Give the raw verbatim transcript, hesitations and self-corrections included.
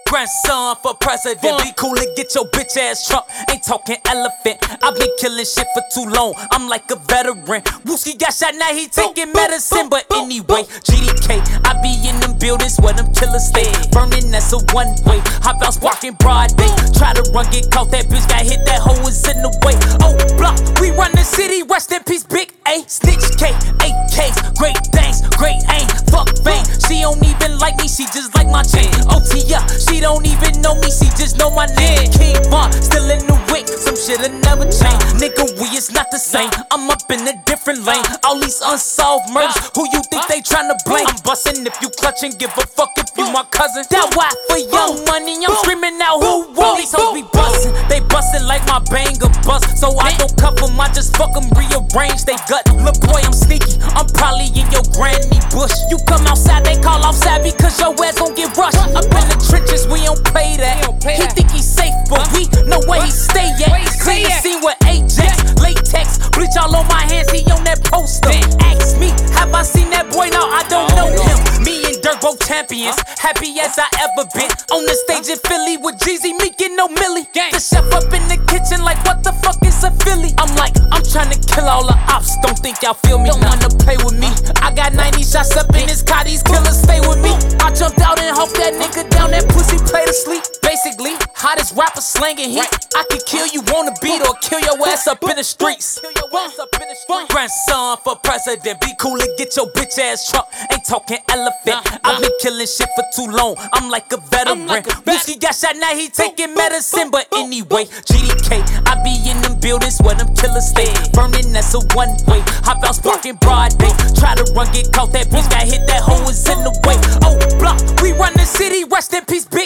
Grandson for president. Be cool and get your bitch ass Trump. Ain't talking elephant. I've been killing shit for too long. I'm like a veteran. Wooski got shot, now he taking medicine. But anyway, G D K, I be in them buildings where them killers stay. Burning, that's a one way. Hop out, sparking broad day. Try to run, get caught. That bitch got hit. That hoe is in the way. Oh, block, we run the city. Rest in peace, Big A. Snitch K, eight Ks, great things, great aim. Fuck fame. She don't even like me, she just like my chain. O T up, she don't even know me, she just know my name. King Von, still in the wick, some shit'll never change. Nigga, we is not the same. I'm up in a different lane. All these unsolved murders, who you think they tryna blame? I'm bustin' if you clutchin', give a fuck if you my cousin. That why for young money, I'm screaming out who won. These hoes be bustin', they bustin' like my banger bust. So I don't cuff 'em, I just fuck 'em, rearrange they gut. Look boy, I'm sneaky, I'm probably in your granny bush. You come outside, they call outside because your ass gon' get rushed. Up in the trenches, we don't play that. He think he's safe, but we know where he stay at. Clean the scene with Ajax, latex, bleach all on my hands, he on that poster. Ask me, have I seen that boy? No, I don't know him. Me and Dirk both champions, happy as I ever been. On the stage in Philly with Jeezy, me get no Millie. The chef up in the kitchen like what the fuck is a Philly? I'm like, I'm tryna kill all the ops, don't think y'all feel me. Don't wanna play with me. I got ninety shots up in this car, these killers stay with me. I jumped out and hope that nigga down, that pussy play to sleep. Basically, hottest rapper slanging heat. I could kill you on the beat or kill your ass up in the streets. Grandson for president. Be cool and get your bitch ass Trump. Ain't talking elephant. I've been killing shit for too long. I'm like a veteran. Wooski got shot, now he taking medicine. But anyway, G D K, I be in them buildings where them killers stay. Burning, that's a one way. Hop out, sparking broad day. Try to run, get caught. That bitch got hit. That hoe is in the way. Oh, block, we run the city. Rest in peace, bitch.